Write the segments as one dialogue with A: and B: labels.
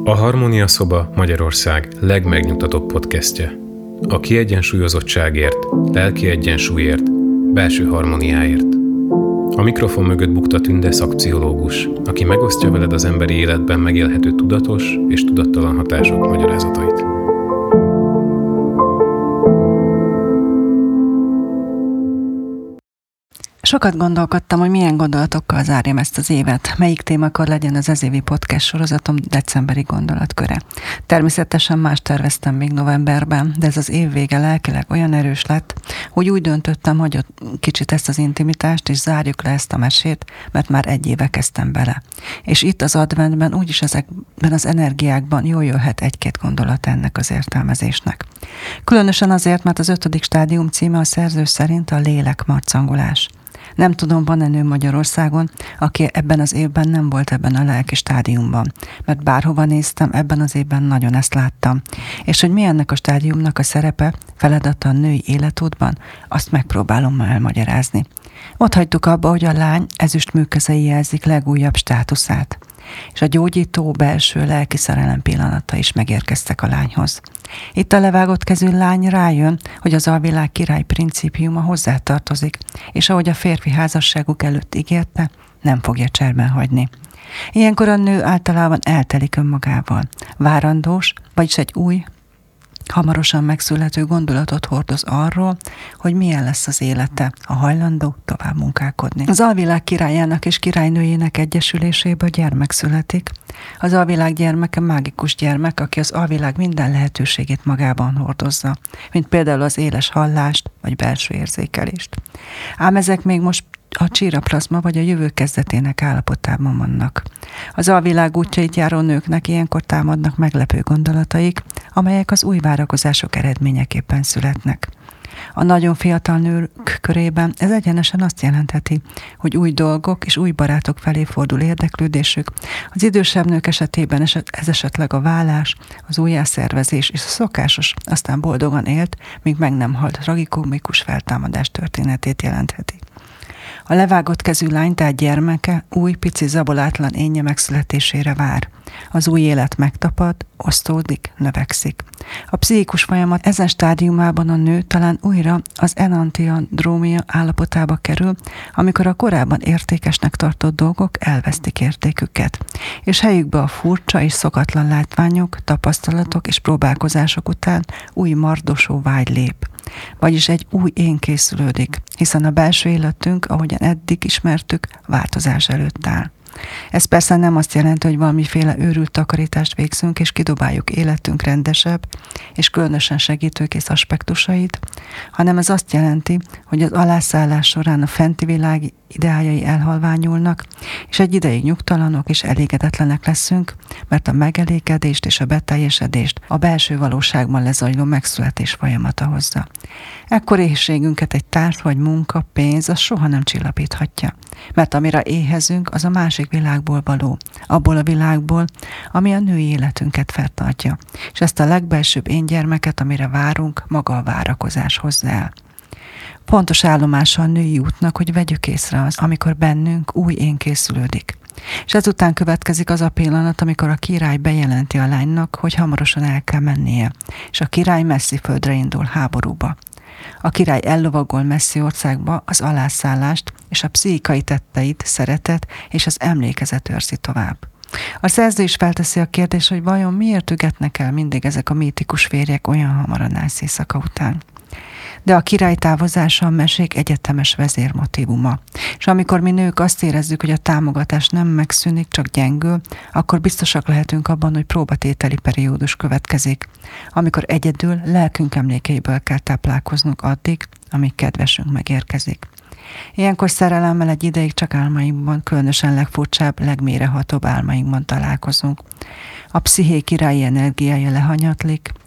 A: A Harmónia Szoba Magyarország legmegnyugtatóbb podcastje. A kiegyensúlyozottságért, lelki egyensúlyért, belső harmóniáért. A mikrofon mögött bukta Tünde szakpszichológus, aki megosztja veled az emberi életben megélhető tudatos és tudattalan hatások magyarázatait.
B: Sokat gondolkodtam, hogy milyen gondolatokkal zárjam ezt az évet, melyik témakor legyen az ezévi podcast sorozatom decemberi gondolatköre. Természetesen más terveztem még novemberben, de ez az év vége lelkileg olyan erős lett, hogy úgy döntöttem, hogy kicsit ezt az intimitást, és zárjuk le ezt a mesét, mert már egy éve kezdtem bele. És itt az adventben, úgyis ezekben az energiákban jól jöhet egy-két gondolat ennek az értelmezésnek. Különösen azért, mert az 5. stádium címe a szerző szerint a lélekmarcangolás. Nem tudom, van-e nő Magyarországon, aki ebben az évben nem volt ebben a lelki stádiumban, mert bárhova néztem, ebben az évben nagyon ezt láttam. És hogy mi ennek a stádiumnak a szerepe, feladata a női életútban, azt megpróbálom ma elmagyarázni. Ott hagytuk abba, hogy a lány ezüstműkezei jelzik legújabb státuszát, és a gyógyító belső lelki szerelem pillanata is megérkeztek a lányhoz. Itt a levágott kezű lány rájön, hogy az alvilág király principiuma hozzátartozik, és ahogy a férfi házasságuk előtt ígérte, nem fogja cserben hagyni. Ilyenkor a nő általában eltelik önmagával. Várandós, vagyis egy új, hamarosan megszülető gondolatot hordoz arról, hogy milyen lesz az élete, a hajlandó tovább munkálkodni. Az alvilág királyának és királynőjének egyesüléséből gyermek születik. Az alvilág gyermeke mágikus gyermek, aki az alvilág minden lehetőségét magában hordozza, mint például az éles hallást vagy belső érzékelést. Ám ezek még most a csíraplazma vagy a jövő kezdetének állapotában vannak. Az alvilág útjait járó nőknek ilyenkor támadnak meglepő gondolataik, amelyek az új várakozások eredményeképpen születnek. A nagyon fiatal nők körében ez egyenesen azt jelentheti, hogy új dolgok és új barátok felé fordul érdeklődésük. Az idősebb nők esetében ez esetleg a vállás, az újjászervezés és a szokásos, aztán boldogan élt, míg meg nem halt tragikomikus feltámadás történetét jelentheti. A levágott kezű lány, tehát gyermeke új, pici, zabolátlan énje megszületésére vár. Az új élet megtapad, osztódik, növekszik. A pszichikus folyamat ezen stádiumában a nő talán újra az enantiandrómia állapotába kerül, amikor a korábban értékesnek tartott dolgok elvesztik értéküket, és helyükbe a furcsa és szokatlan látványok, tapasztalatok és próbálkozások után új mardosó vágy lép. Vagyis egy új én készülődik, hiszen a belső életünk, ahogyan eddig ismertük, változás előtt áll. Ez persze nem azt jelenti, hogy valamiféle őrült takarítást végzünk, és kidobáljuk életünk rendesebb és különösen segítőkész aspektusait, hanem ez azt jelenti, hogy az alászállás során a fenti világ ideájai elhalványulnak, és egy ideig nyugtalanok és elégedetlenek leszünk, mert a megelégedést és a beteljesedést a belső valóságban lezajló megszületés folyamata hozza. Ekkor éhségünket egy társ vagy munka, pénz, az soha nem csillapíthatja, mert amire éhezünk, az a másik világból való, abból a világból, ami a női életünket feltartja, és ezt a legbelsőbb én gyermeket, amire várunk, maga a várakozás hozza el. Pontos állomása a női útnak, hogy vegyük észre az, amikor bennünk új én készülődik. És ezután következik az a pillanat, amikor a király bejelenti a lánynak, hogy hamarosan el kell mennie, és a király messzi földre indul háborúba. A király ellovagol messzi országba az alászállást, és a pszichikai tetteit, szeretet és az emlékezet őrzi tovább. A szerző is felteszi a kérdést, hogy vajon miért ügetnek el mindig ezek a mítikus férjek olyan hamar a nász éjszaka után. De a király távozása a mesék egyetemes vezérmotívuma. És amikor mi nők azt érezzük, hogy a támogatás nem megszűnik, csak gyengül, akkor biztosak lehetünk abban, hogy próbatételi periódus következik, amikor egyedül lelkünk emlékeiből kell táplálkoznunk addig, amíg kedvesünk megérkezik. Ilyenkor szerelemmel egy ideig csak álmainkban, különösen legfurcsább, legmélyrehatóbb álmainkban találkozunk. A psziché királyi energiája lehanyatlik,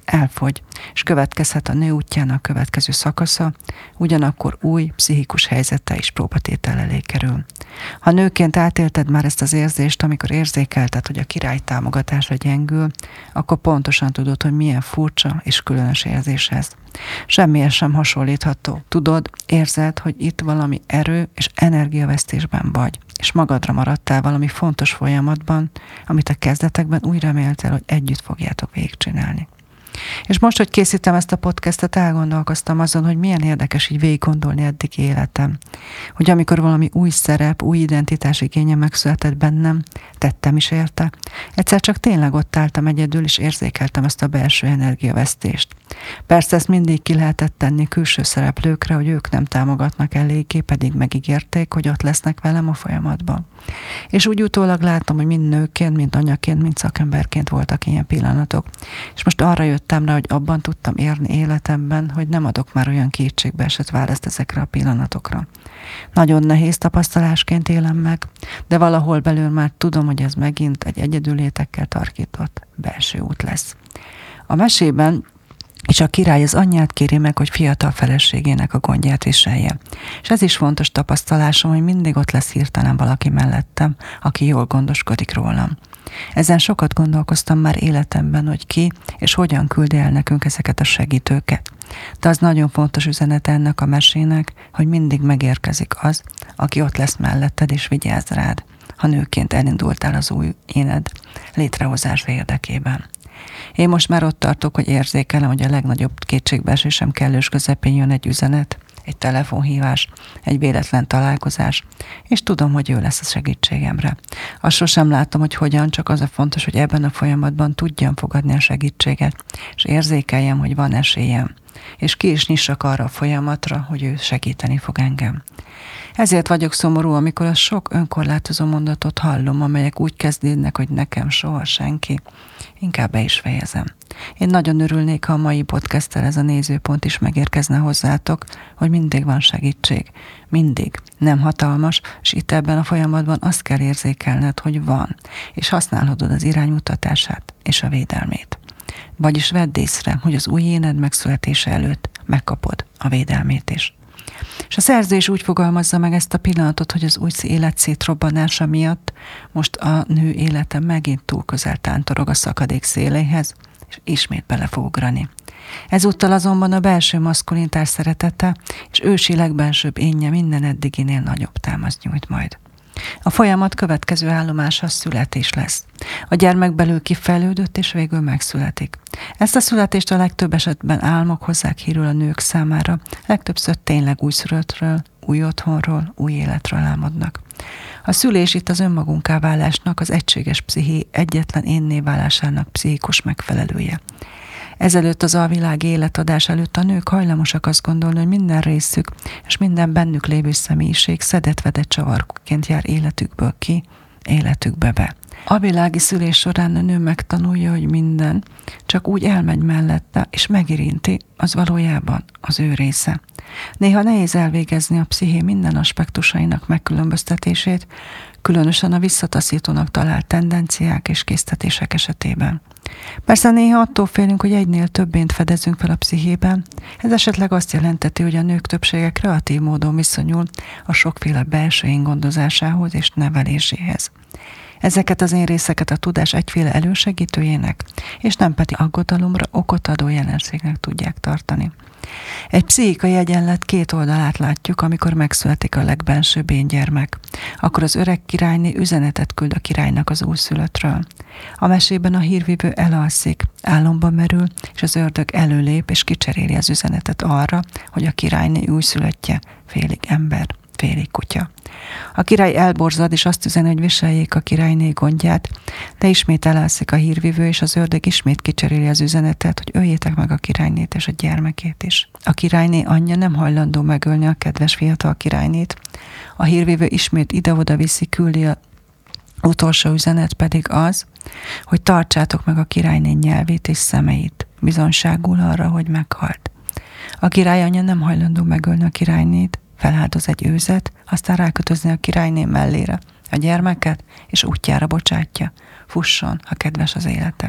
B: elfogy, és következhet a nő útjának következő szakasza, ugyanakkor új, pszichikus helyzettel is próbatétel elé kerül. Ha nőként átélted már ezt az érzést, amikor érzékelted, hogy a király támogatása gyengül, akkor pontosan tudod, hogy milyen furcsa és különös érzés ez. Semmihez sem hasonlítható. Tudod, érzed, hogy itt valami erő és energiavesztésben vagy, és magadra maradtál valami fontos folyamatban, amit a kezdetekben úgy reméltél, hogy együtt fogjátok végigcsinálni. És most, hogy készítem ezt a podcastet, elgondolkoztam azon, hogy milyen érdekes így végig gondolni eddig életem. Hogy amikor valami új szerep, új identitás igénye megszületett bennem, tettem is érte. Egyszer csak tényleg ott álltam egyedül, és érzékeltem ezt a belső energiavesztést. Persze ezt mindig ki lehetett tenni külső szereplőkre, hogy ők nem támogatnak eléggé, pedig megígérték, hogy ott lesznek velem a folyamatban. És úgy utólag látom, hogy mind nőként, mind anyaként, mind szakemberként voltak ilyen pillanatok. És most arra jöttem rá, hogy abban tudtam érni életemben, hogy nem adok már olyan kétségbeesett választ ezekre a pillanatokra. Nagyon nehéz tapasztalásként élem meg, de valahol belül már tudom, hogy ez megint egy egyedülétekkel tarkított belső út lesz. A mesében és a király az anyját kéri meg, hogy fiatal feleségének a gondját viselje. És ez is fontos tapasztalásom, hogy mindig ott lesz hirtelen valaki mellettem, aki jól gondoskodik rólam. Ezen sokat gondolkoztam már életemben, hogy ki és hogyan küldi el nekünk ezeket a segítőket. De az nagyon fontos üzenet ennek a mesének, hogy mindig megérkezik az, aki ott lesz melletted és vigyáz rád, ha nőként elindultál az új éned létrehozása érdekében. Én most már ott tartok, hogy érzékelem, hogy a legnagyobb kétségbeesésem kellős közepén jön egy üzenet, egy telefonhívás, egy véletlen találkozás, és tudom, hogy ő lesz a segítségemre. Azt sosem látom, hogy hogyan, csak az a fontos, hogy ebben a folyamatban tudjam fogadni a segítséget, és érzékeljem, hogy van esélyem, és ki is nyissak arra a folyamatra, hogy ő segíteni fog engem. Ezért vagyok szomorú, amikor a sok önkorlátozó mondatot hallom, amelyek úgy kezdődnek, hogy nekem soha senki. Inkább be is fejezem. Én nagyon örülnék, ha a mai podcasttel ez a nézőpont is megérkezne hozzátok, hogy mindig van segítség. Mindig. Nem hatalmas, és itt ebben a folyamatban azt kell érzékelned, hogy van, és használhatod az iránymutatását és a védelmét. Vagyis vedd észre, hogy az új éned megszületése előtt megkapod a védelmét is. És a szerző is úgy fogalmazza meg ezt a pillanatot, hogy az új élet szétrobbanása miatt most a nő élete megint túl közel tántorog a szakadék széléhez, és ismét bele fog ugrani. Ezúttal azonban a belső maszkulinitás szeretete és ősi legbensőbb énje minden eddiginél nagyobb támaszt nyújt majd. A folyamat következő állomása a születés lesz. A gyermek belül kifejlődött és végül megszületik. Ezt a születést a legtöbb esetben álmok hozzák hírül a nők számára, legtöbbször tényleg újszülöttről, új otthonról, új életről álmodnak. A szülés itt az önmagunká válásnak, az egységes psziché egyetlen énné válásának pszichikus megfelelője. Ezelőtt az alvilági életadás előtt a nők hajlamosak azt gondolni, hogy minden részük és minden bennük lévő személyiség szedett-vedett csavarként jár életükből ki, életükbe be. A világi szülés során a nő megtanulja, hogy minden csak úgy elmegy mellette, és megérinti, az valójában az ő része. Néha nehéz elvégezni a psziché minden aspektusainak megkülönböztetését, különösen a visszataszítónak talált tendenciák és késztetések esetében. Persze néha attól félünk, hogy egynél többént fedezünk fel a pszichében. Ez esetleg azt jelenteti, hogy a nők többsége kreatív módon viszonyul a sokféle belső én gondozásához és neveléséhez. Ezeket az én részeket a tudás egyféle elősegítőjének, és nem pedig aggodalomra okot adó jelenségnek tudják tartani. Egy pszichikai egyenlet két oldalát látjuk, amikor megszületik a legbensőbb én gyermek. Akkor az öreg királyné üzenetet küld a királynak az újszülöttről. A mesében a hírvívő elalszik, álomba merül, és az ördög előlép, és kicseréli az üzenetet arra, hogy a királyné újszülöttje félig ember, félig kutya. A király elborzad, és azt üzeni, hogy viseljék a királyné gondját, de ismét elalszik a hírvívő, és az ördög ismét kicseréli az üzenetet, hogy öljétek meg a királynét és a gyermekét is. A királyné anyja nem hajlandó megölni a kedves fiatal királynét. A hírvívő ismét ide-oda viszi, küldi a utolsó üzenet pedig az, hogy tartsátok meg a királyné nyelvét és szemeit, bizonyságul arra, hogy meghalt. A király anyja nem hajlandó megölni a királynét, feláldoz egy őzet, aztán rákötözni a királyné mellére a gyermeket, és útjára bocsátja. Fusson, ha kedves az élete.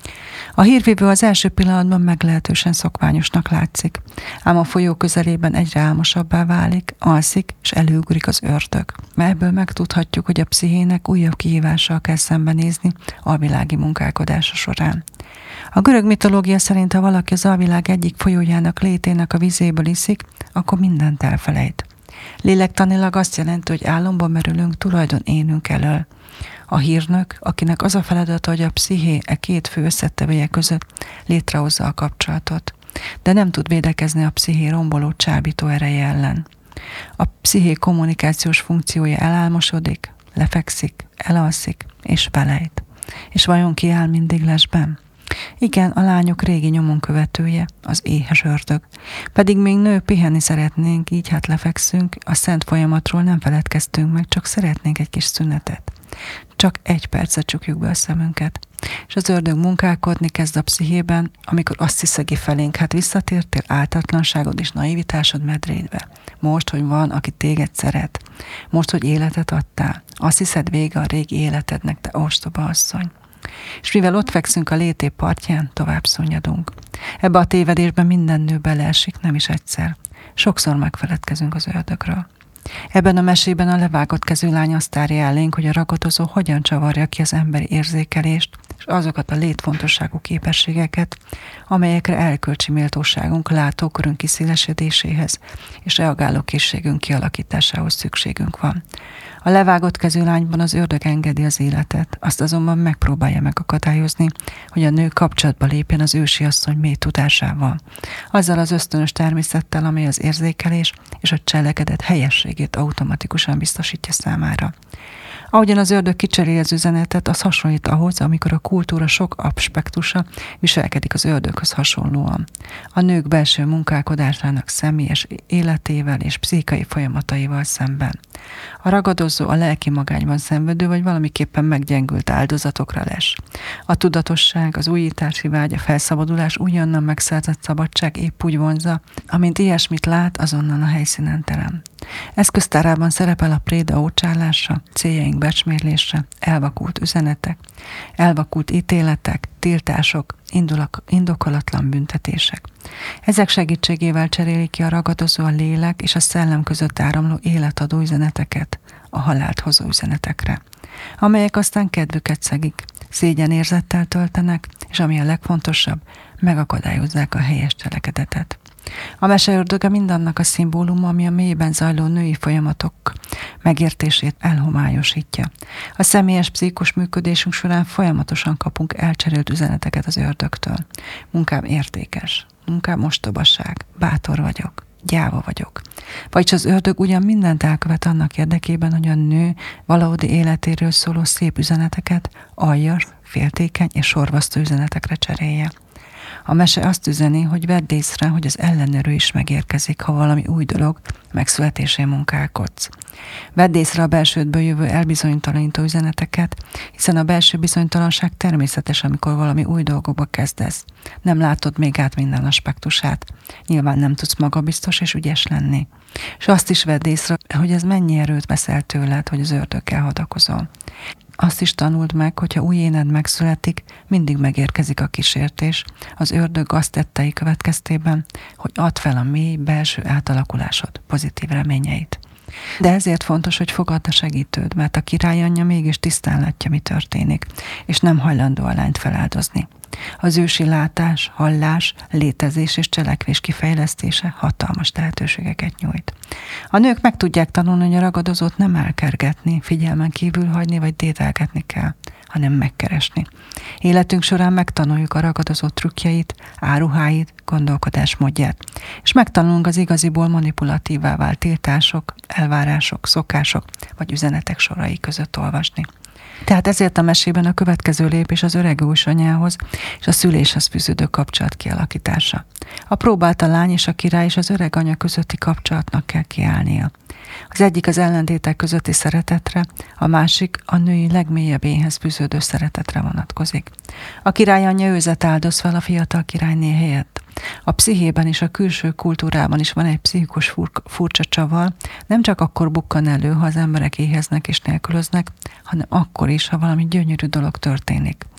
B: A hírvívő az első pillanatban meglehetősen szokványosnak látszik, ám a folyó közelében egyre álmosabbá válik, alszik, és előugrik az ördög. Mert ebből megtudhatjuk, hogy a pszichének újabb kihívással kell szembenézni alvilági munkálkodása során. A görög mitológia szerint, ha valaki az alvilág egyik folyójának létének a vizéből iszik, akkor mindent elfelejt. Lélektanilag azt jelenti, hogy álomba merülünk tulajdon énünk elől. A hírnök, akinek az a feladata, hogy a psziché két fő összetevője között létrehozza a kapcsolatot, de nem tud védekezni a psziché romboló csábító ereje ellen. A psziché kommunikációs funkciója elálmosodik, lefekszik, elalszik és felejt. És vajon ki áll mindig lesben? Igen, a lányok régi nyomon követője, az éhes ördög. Pedig még nő pihenni szeretnénk, így hát lefekszünk, a szent folyamatról nem feledkeztünk meg, csak szeretnénk egy kis szünetet. Csak 1 percet csukjuk be a szemünket. És az ördög munkálkodni kezd a pszichében, amikor azt hiszegi felénk, hát visszatértél áltatlanságod és naivitásod medrédbe. Most, hogy van, aki téged szeret. Most, hogy életet adtál. Azt hiszed vége a régi életednek, te ostoba asszony. És mivel ott fekszünk a létép partján, tovább szunnyadunk. Ebbe a tévedésben minden nő beleesik, nem is egyszer. Sokszor megfeledkezünk az ördögről. Ebben a mesében a levágott kezű lány azt tárja elénk, hogy a ragadozó hogyan csavarja ki az emberi érzékelést, és azokat a létfontosságú képességeket, amelyekre erkölcsi méltóságunk látókörünk kiszélesedéséhez és reagálókészségünk kialakításához szükségünk van. A levágott kezű lányban az ördög engedi az életet, azt azonban megpróbálja megakadályozni, hogy a nő kapcsolatba lépjen az ősi asszony mély tudásával. Azzal az ösztönös természettel, amely az érzékelés és a cselekedet helyességét automatikusan biztosítja számára. Ahogyan az ördög kicseréli az üzenetet, az hasonlít ahhoz, amikor a kultúra sok aspektusa viselkedik az ördöghöz hasonlóan. A nők belső munkálkodásának személyes életével és pszichai folyamataival szemben. A ragadozó a lelki magányban szenvedő vagy valamiképpen meggyengült áldozatokra les. A tudatosság, az újítási vágy, a felszabadulás újonnan megszerzett szabadság épp úgy vonzza, amint ilyesmit lát, azonnan a helyszínen terem. Eszköztárában szerepel a préda ócsálása, céljaink becsmérlése, elvakult üzenetek, elvakult ítéletek, tiltások, indokolatlan büntetések. Ezek segítségével cseréli ki a ragadozó a lélek és a szellem között áramló életadó üzeneteket a halált hozó üzenetekre, amelyek aztán kedvüket szegik, szégyenérzettel töltenek, és ami a legfontosabb, megakadályozzák a helyes cselekedetet. A meseördöge mindannak a szimbóluma, ami a mélyben zajló női folyamatok megértését elhomályosítja. A személyes pszichos működésünk során folyamatosan kapunk elcserélt üzeneteket az ördögtől. Munkám értékes, munkám ostobaság, bátor vagyok, gyáva vagyok. Vagyis az ördög ugyan mindent elkövet annak érdekében, hogy a nő valódi életéről szóló szép üzeneteket aljas, féltékeny és sorvasztó üzenetekre cserélje. A mese azt üzeni, hogy vedd észre, hogy az ellenőrő is megérkezik, ha valami új dolog megszületésén munkálkodsz. Vedd észre a belsődből jövő elbizonytalanító üzeneteket, hiszen a belső bizonytalanság természetes, amikor valami új dolgokba kezdesz. Nem látod még át minden aspektusát. Nyilván nem tudsz magabiztos és ügyes lenni. És azt is vedd észre, hogy ez mennyi erőt vesz el tőled, hogy az ördöggel hadakozol. Azt is tanuld meg, hogyha új éned megszületik, mindig megérkezik a kísértés, az ördög azt tettei következtében, hogy add fel a mély belső átalakulásod pozitív reményeit. De ezért fontos, hogy fogadd a segítőd, mert a királyanyja mégis tisztán látja, mi történik, és nem hajlandó a lányt feláldozni. Az ősi látás, hallás, létezés és cselekvés kifejlesztése hatalmas lehetőségeket nyújt. A nők meg tudják tanulni, hogy a ragadozót nem elkergetni, figyelmen kívül hagyni vagy dédelgetni kell, hanem megkeresni. Életünk során megtanuljuk a ragadozó trükkjeit, áruháit, gondolkodásmódját, és megtanulunk az igaziból manipulatívá vált tiltások, elvárások, szokások vagy üzenetek sorai között olvasni. Tehát ezért a mesében a következő lépés az öreg ősanyához és a szüléshez fűződő kapcsolat kialakítása. A próbált a lány és a király és az öreg anya közötti kapcsolatnak kell kiállnia. Az egyik az ellentétek közötti szeretetre, a másik a női legmélyebb énhez fűződő szeretetre vonatkozik. A király anyja őzet áldoz fel a fiatal királyné helyett. A pszichében és a külső kultúrában is van egy pszichikus furcsa csavar, nem csak akkor bukkan elő, ha az emberek éheznek és nélkülöznek, hanem akkor is, ha valami gyönyörű dolog történik.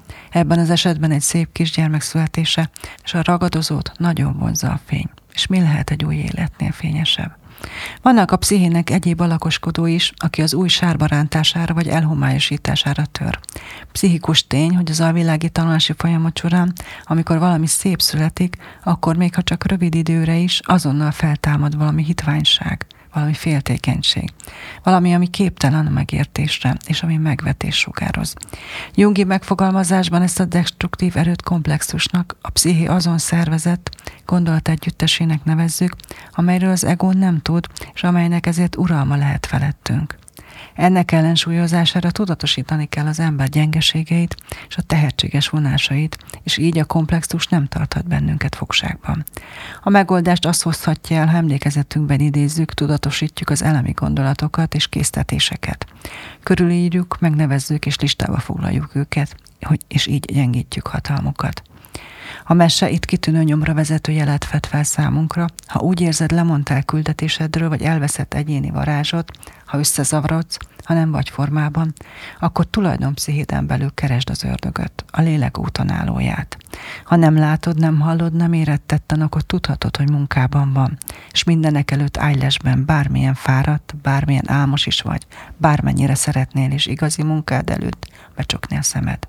B: Ebben az esetben egy szép kisgyermek születése, és a ragadozót nagyon vonzza a fény. És mi lehet egy új életnél fényesebb? Vannak a pszichének egyéb alakoskodó is, aki az új sárba rántására vagy elhomályosítására tör. Pszichikus tény, hogy az alvilági tanulási folyamat során, amikor valami szép születik, akkor még ha csak rövid időre is, azonnal feltámad valami hitványság, valami féltékenység, valami, ami képtelen a megértésre, és ami megvetés sugároz. Jungi megfogalmazásban ezt a destruktív erőt komplexusnak, a psziché azon szervezet gondolategyüttesének nevezzük, amelyről az ego nem tud, és amelynek ezért uralma lehet felettünk. Ennek ellensúlyozására tudatosítani kell az ember gyengeségeit és a tehetséges vonásait, és így a komplexus nem tarthat bennünket fogságban. A megoldást azt hozhatja el, ha emlékezetünkben idézzük, tudatosítjuk az elemi gondolatokat és késztetéseket. Körülírjuk, megnevezzük és listába foglaljuk őket, és így gyengítjük hatalmukat. A mese itt kitűnő nyomra vezető jelet fed fel számunkra, ha úgy érzed, lemondtál küldetésedről, vagy elveszett egyéni varázsot, ha összezavarodsz, ha nem vagy formában, akkor tulajdonpszichéden belül keresd az ördögöt, a lélek útonállóját. Ha nem látod, nem hallod, nem éred tetten, akkor tudhatod, hogy munkában van, és mindenek előtt állj lesben, bármilyen fáradt, bármilyen álmos is vagy, bármennyire szeretnél is igazi munkád előtt becsukni a szemed.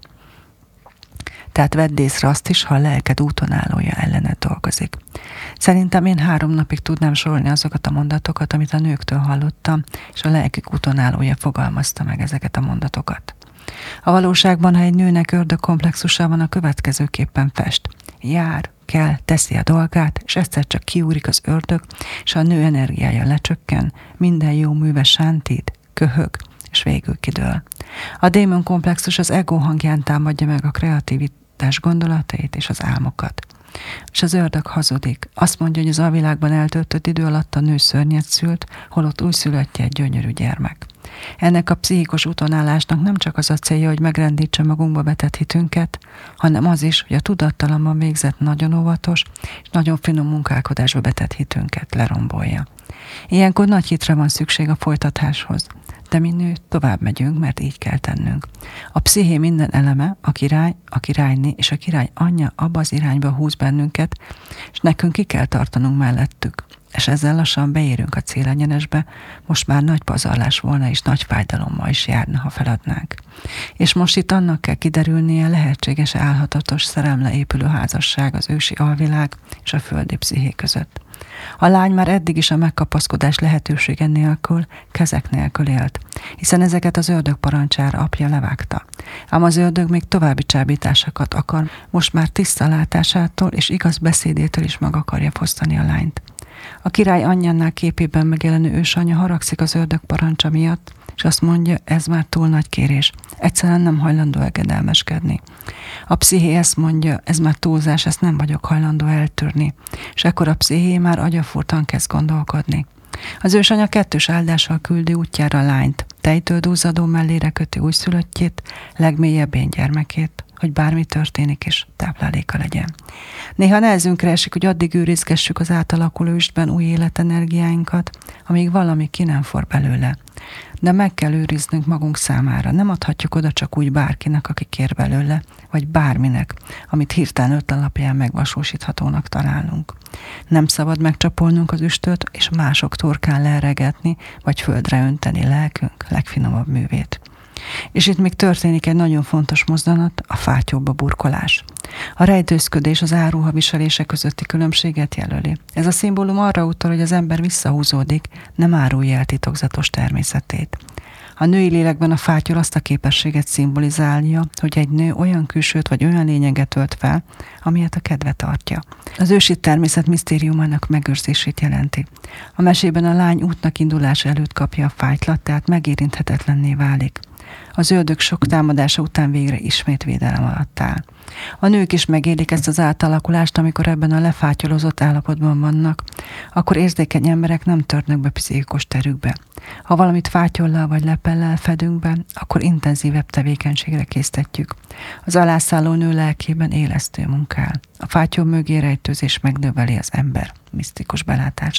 B: Tehát vedd észre azt is, ha a lelked útonállója ellened dolgozik. Szerintem én 3 napig tudnám sorolni azokat a mondatokat, amit a nőktől hallottam, és a lelkük útonállója fogalmazta meg ezeket a mondatokat. A valóságban, ha egy nőnek ördögkomplexusa van, a következőképpen fest. Jár, kell, teszi a dolgát, és egyszer csak kiúrik az ördög, és a nő energiája lecsökken, minden jó műve sántít, köhög, és végül kidől. A démon komplexus az ego hangján támadja meg a kreativitás gondolatait és az álmokat. És az ördög hazudik. Azt mondja, hogy az alvilágban eltöltött idő alatt a nő szörnyet szült, holott újszülöttje egy gyönyörű gyermek. Ennek a pszichikus utonállásnak nem csak az a célja, hogy megrendítse magunkba vetett hitünket, hanem az is, hogy a tudattalamban végzett nagyon óvatos és nagyon finom munkálkodásba vetett hitünket lerombolja. Ilyenkor nagy hitre van szükség a folytatáshoz. De mi nő tovább megyünk, mert így kell tennünk. A psziché minden eleme, a király, a királyné és a király anyja abba az irányba húz bennünket, és nekünk ki kell tartanunk mellettük. És ezzel lassan beérünk a célegyenesbe, most már nagy pazarlás volna, és nagy fájdalommal is járna, ha feladnánk. És most itt annak kell kiderülnie, lehetséges állhatatos szerelemre épülő házasság az ősi alvilág és a földi psziché között. A lány már eddig is a megkapaszkodás lehetősége nélkül, kezek nélkül élt, hiszen ezeket az ördög parancsára apja levágta. Ám az ördög még további csábításokat akar, most már tiszta látásától és igaz beszédétől is meg akarja fosztani a lányt. A király anyjánál képében megjelenő ősanya haragszik az ördög parancsa miatt, és azt mondja, ez már túl nagy kérés. Egyszerűen nem hajlandó engedelmeskedni. A psziché ezt mondja, ez már túlzás, ezt nem vagyok hajlandó eltörni. És ekkor a psziché már agyafurtan kezd gondolkodni. Az ősanya 2 áldással küldi útjára a lányt, tejtől duzzadó mellére köti újszülöttjét, legmélyebbén gyermekét, hogy bármi történik is, tápláléka legyen. Néha nehezünkre esik, hogy addig őrizgessük az átalakuló üstben új életenergiáinkat, amíg valami ki nem for belőle. De meg kell őriznünk magunk számára, nem adhatjuk oda csak úgy bárkinek, aki kér belőle, vagy bárminek, amit hirtelen ötlen alapján megvalósíthatónak találunk. Nem szabad megcsapolnunk az üstöt, és mások torkán leregetni, vagy földre önteni lelkünk legfinomabb művét. És itt még történik egy nagyon fontos mozzanat, a fátyóba burkolás. A rejtőzködés az áruha viselése közötti különbséget jelöli. Ez a szimbólum arra utal, hogy az ember visszahúzódik, nem árulja el titokzatos természetét. A női lélekben a fátyol azt a képességet szimbolizálja, hogy egy nő olyan külsőt vagy olyan lényeget ölt fel, amilyet a kedve tartja. Az ősi természet misztériumának megőrzését jelenti. A mesében a lány útnak indulása előtt kapja a fájtlat, tehát megérinthetetlenné válik. Az ördög sok támadása után végre ismét védelem alatt áll. A nők is megélik ezt az átalakulást, amikor ebben a lefátyolozott állapotban vannak, akkor érzékeny emberek nem törnek be pszichikus terükbe. Ha valamit fátyollal vagy lepellel fedünk be, akkor intenzívebb tevékenységre késztetjük. Az alászálló nő lelkében élesztő munkál. A fátyol mögé rejtőzés megnöveli az ember misztikus belátását.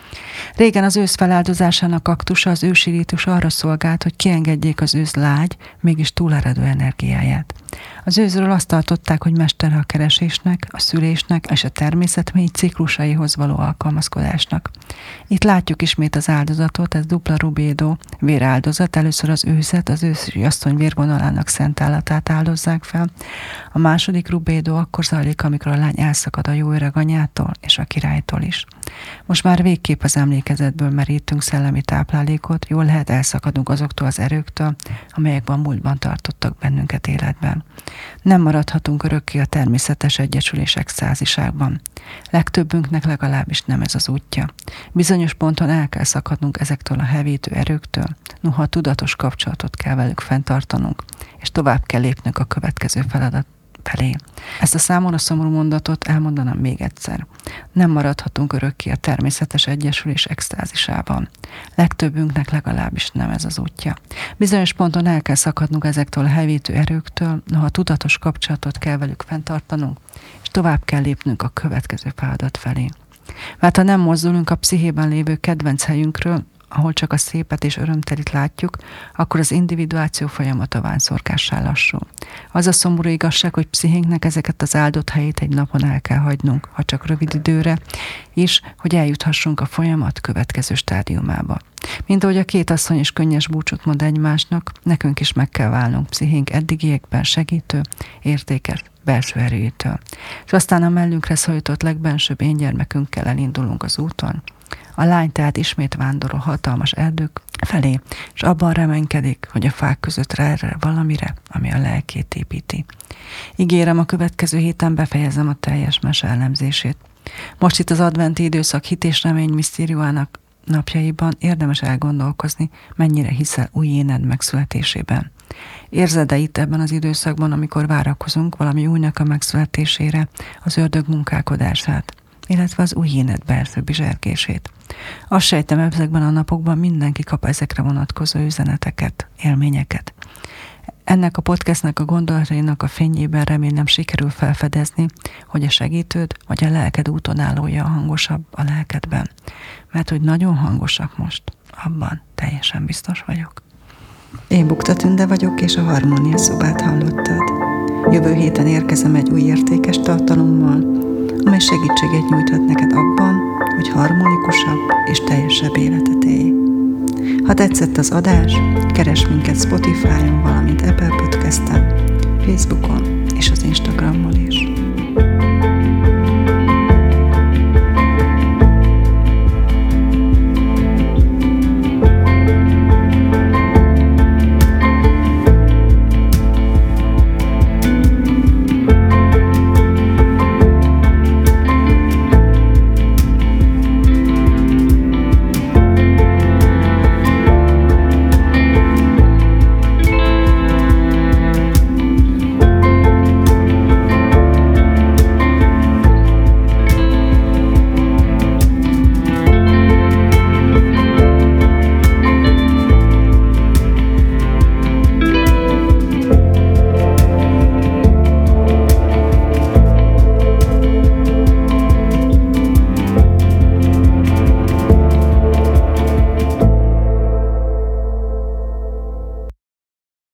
B: Régen az ősz feláldozásának aktusa, az ősi rítus arra szolgált, hogy kiengedjék az ősz lágy, mégis túleredő energiáját. Az őzről azt tartották, hogy mestere a keresésnek, a szülésnek és a természet mély ciklusaihoz való alkalmazkodásnak. Itt látjuk ismét az áldozatot, ez dupla rubédo, véráldozat. Először az őzet, az ősi asszony vérvonalának szent állatát áldozzák fel. A második rubédo akkor zajlik, amikor a lány elszakad a jó öreg anyától és a királytól is. Most már végképp az emlékezetből merítünk szellemi táplálékot, jól lehet elszakadunk azoktól az erőktől, amelyekben múltban tartottak bennünket életben. Nem maradhatunk örökké a természetes egyesülés extáziságban. Legtöbbünknek legalábbis nem ez az útja. Bizonyos ponton el kell szakadnunk ezektől a hevítő erőktől, noha tudatos kapcsolatot kell velük fenntartanunk, és tovább kell lépnünk a következő feladat felé. Ezt a számomra szomorú mondatot elmondanám még egyszer. Nem maradhatunk örökké a természetes egyesülés extázisában. Legtöbbünknek legalábbis nem ez az útja. Bizonyos ponton el kell szakadnunk ezektől a hevítő erőktől, noha tudatos kapcsolatot kell velük fenntartanunk, és tovább kell lépnünk a következő feladat felé. Mert ha nem mozdulunk a pszichében lévő kedvenc helyünkről, ahol csak a szépet és örömtelit látjuk, akkor az individuáció folyamata vánszorkássá lassul. Az a szomorú igazság, hogy pszichénknek ezeket az áldott helyét egy napon el kell hagynunk, ha csak rövid időre, és hogy eljuthassunk a folyamat következő stádiumába. Mint ahogy a két asszony is könnyes búcsút mond egymásnak, nekünk is meg kell válnunk pszichénk eddigiekben segítő, értékes belső erőjétől. És aztán a mellünkre szorított legbensőbb én gyermekünkkel elindulunk az úton. A lány tehát ismét vándorol hatalmas erdők felé, és abban reménykedik, hogy a fák között ráerre valamire, ami a lelkét építi. Ígérem, a következő héten befejezem a teljes mese elemzését. Most itt az adventi időszak hit és remény misztériumának napjaiban érdemes elgondolkozni, mennyire hiszel új éned megszületésében. Érzed-e itt ebben az időszakban, amikor várakozunk valami újnak a megszületésére, az ördög munkálkodását, illetve az új éned belső bizsergését? Azt sejtem, ezekben a napokban mindenki kap ezekre vonatkozó üzeneteket, élményeket. Ennek a podcastnek a gondolatainak a fényében remélem sikerül felfedezni, hogy a segítőd vagy a lelked útonállója hangosabb a lelkedben. Mert hogy nagyon hangosak most, abban teljesen biztos vagyok. Én Bukta Tünde vagyok, és a Harmónia Szobát hallottad. Jövő héten érkezem egy új értékes tartalommal, amely segítséget nyújthat neked abban, hogy harmonikusabb és teljesebb életet élj. Ha tetszett az adás, keresd minket Spotify-on, valamint Apple Podcast-en, Facebookon és az Instagramon is.